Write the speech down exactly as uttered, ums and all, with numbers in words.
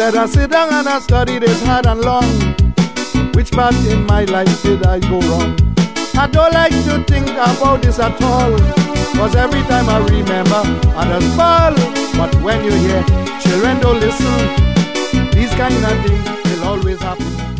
said, I sit down and I study this hard and long. Which part in my life did I go wrong? I don't like to think about this at all, cause every time I remember, I just fall. But when you hear children don't listen, these kind of things will always happen.